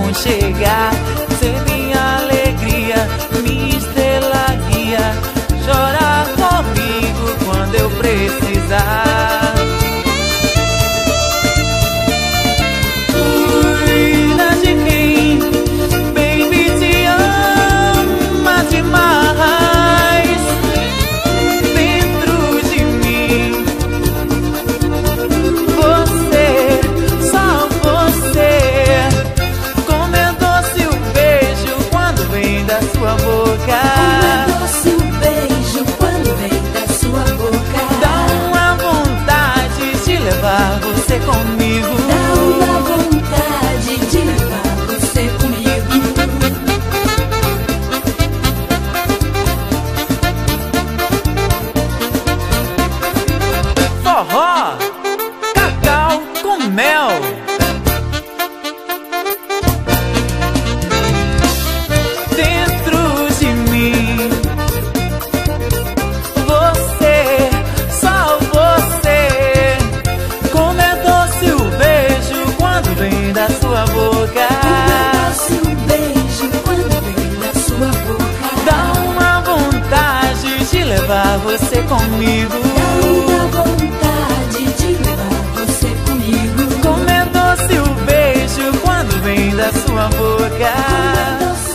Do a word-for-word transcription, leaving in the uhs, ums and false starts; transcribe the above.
aconchegar. Ser minha alegria, minha estrela guia. Chorar comigo quando eu precisar. Cuida de quem, baby, te ama demais. Dentro de mim, você, só você. Como é doce o beijo quando vem da sua boca. Como é doce o beijo quando vem da sua boca. Dá uma vontade de levar você comigo. Dá uma vontade de levar você comigo. Forró, cacau com mel. Dentro de mim, você, só você. Como é doce o beijo quando vem da sua boca. Como é doce o beijo quando vem da sua boca. Dá uma vontade de levar você comigo. Dá uma vontade de levar você comigo. Como é doce o beijo quando vem da sua boca. Como é doce